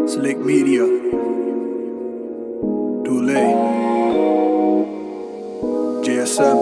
Slick Media, Dule, JSM.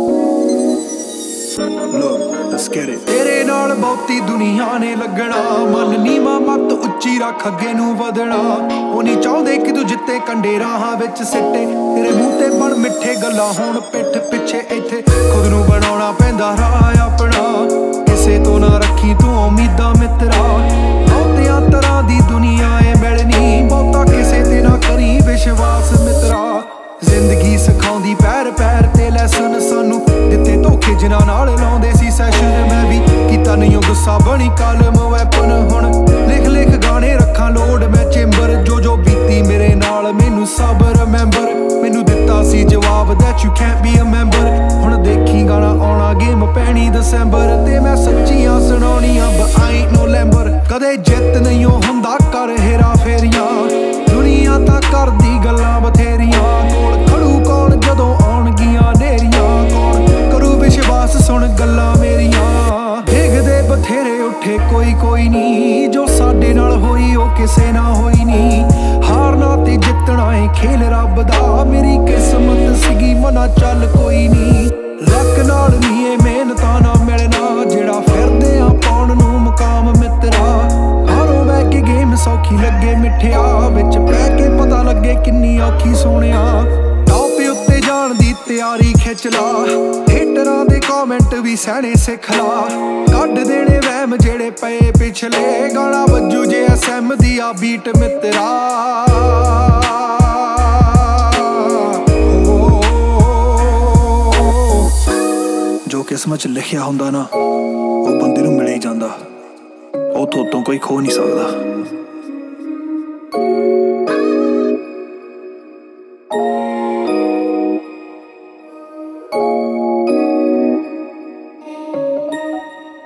Look, let's get it. ਤੇਰੇ ਨਾਲ ਬਹੁਤੀ ਦੁਨੀਆ ਨੇ ਲੱਗਣਾ, ਮਨ ਨੀਵਾਂ ਮੱਤ ਉੱਚੀ ਰੱਖ ਅੱਗੇ ਨੂੰ ਵਧਣਾ। ਉਹ ਨਹੀਂ ਚਾਹੁੰਦੇ ਕਿ ਤੂੰ ਜਿੱਤੇ ਕੰਡੇ ਰਾਹਾਂ ਵਿੱਚ ਸਿੱਟੇ, ਤੇਰੇ ਮੂੰਹ ਤੇ ਬਣ ਮਿੱਠੇ ਗੱਲਾਂ ਹੋਣ ਪਿੱਠ ਪਿੱਛੇ। ਇੱਥੇ ਖੁਦ ਨੂੰ ਬਣਾਉਣਾ ਪੈਂਦਾ ਰਾਹ ਆਪਣਾ, ਕਿਸੇ ਤੋਂ ਨਾ ਰੱਖੀ ਤੂੰ ਉਮੀਦਾਂ ਮਿੱਤਰਾ। ਬਹੁਤਿਆਂ ਤਰ੍ਹਾਂ ਦੀ ਦੁਨੀਆ ਏ ਮਿਲਣੀ, ਬਹੁਤਾ ਕਿਸੇ ਤੇ ਨਾ ਕਰੀ ਵਿਸ਼ਵਾਸ ਮਿੱਤਰਾ। ਜ਼ਿੰਦਗੀ ਸਿਖਾਉਂਦੀ ਪੈਰ ਪੈਰ ਤੇ ਲੈਸਨ ਸਾਨੂੰ, ਦਿੱਤੇ ਧੋਖੇ ਜਿਨ੍ਹਾਂ ਨਾਲ ਲਾਉਂਦੇ ਸੀ ਸੈਸ਼ਨ। ਮੈਂ ਵੀ ਕੀਤਾ ਨਹੀਂ ਉਹ ਗੁੱਸਾ ਬਣੀ ਕਲਮ ਵੈਪਨ, ਹੁਣ ਲਿਖ ਲਿਖ ਗਾਣੇ ਰੱਖਾਂ ਲੋਡ ਮੈਂ ਚੇਂਬਰ। ਜੋ ਬੀਤੀ ਮੇਰੇ ਨਾਲ ਮੈਨੂੰ ਸਭ ਰਿਮੈਂਬਰ, ਮੈਨੂੰ ਦਿੱਤਾ ਸੀ ਜਵਾਬ that you can't be a member। ਹੁਣ ਦੇਖੀ ਗਾਣਾ ਆਉਣਾ ਗੇਮ ਪੈਣੀ ਦਸੰਬਰ, ਤੇ ਮੈਂ ਸੱਚੀਆਂ ਸੁਣਾਉਣੀਆਂ but I ain't no Lamber। ਕਦੇ ਜਿੱਤ ਨਹੀਂ ਉਹ ਹੁੰਦਾ ਕਰ ਹੇਰਾ ਫੇਰੀਆਂ, ਦੁਨੀਆ ਤਾਂ ਕਰਦੀ ਗੱਲਾਂ ਬਥੇਰੀਆਂ। ਕੋਲ ਖੜੂ ਕੌਣ ਜਦੋਂ ਆਉਣਗੀਆਂ ਨੇਰੀਆਂ, ਕੌਣ ਕਰੂ ਵਿਸ਼ਵਾਸ ਸੁਣ ਗੱਲਾਂ ਮੇਰੀਆਂ। ਦੇਖਦੇ ਬਥੇਰੇ ਉੱਠੇ ਕੋਈ ਨਹੀਂ, ਜੋ ਸਾਡੇ ਨਾਲ ਹੋਈ ਉਹ ਕਿਸੇ ਨਾਲ ਹੋਈ ਨਹੀਂ। ਹਾਰਨਾ ਤੇ ਜਿੱਤਣਾ ਏ ਖੇਲ ਰੱਬ ਦਾ, ਮੇਰੀ ਕਿਸਮਤ ਸੀਗੀ ਮਨਾ ਚੱਲ ਕੋਈ ਨਹੀਂ। ਲੱਕ ਨਾਲ ਨਹੀਂ ਏ ਮਿਹਨਤਾਂ ਨਾ ਮਿਲਣਾ, ਜਿਹੜਾ ਫਿਰਦੇ ਆ ਪਾਉਣ ਨੂੰ ਮੁਕਾਮ ਮਿੱਤਰਾ। ਬਾਹਰੋਂ ਬਹਿ ਕੇ ਗੇਮ ਸੌਖੀ ਲੱਗੇ ਮਿੱਠਿਆ, ਵਿੱਚ ਪੈ ਕੇ ਪਤਾ ਲੱਗੇ ਕਿੰਨੀ ਔਖੀ ਸੋਹਣਿਆ। ਟੌਪ ਉੱਤੇ ਜਾਣ ਦੀ ਤਿਆਰੀ ਖਿੱਚ ਲਾ, ਹੇਟਰਾਂ ਦੇ ਕਮੈਂਟ ਵੀ ਸਹਿਣੇ ਸਿੱਖ ਲਾ। ਕੱਢ ਦੇਣੇ ਵਹਿਮ ਜਿਹੜੇ ਪਏ ਪਿਛਲੇ, ਗਾਣਾ ਵੱਜੂ JSM ਦੀ ਆ ਬੀਟ ਮਿੱਤਰਾ। ਜੋ ਕਿਸਮਤ 'ਚ ਲਿਖਿਆ ਹੁੰਦਾ ਨਾ, ਉਹ ਬੰਦੇ ਨੂੰ ਮਿਲ ਹੀ ਜਾਂਦਾ, ਉਹ ਤੋਂ ਕੋਈ ਖੋ ਨਹੀਂ ਸਕਦਾ।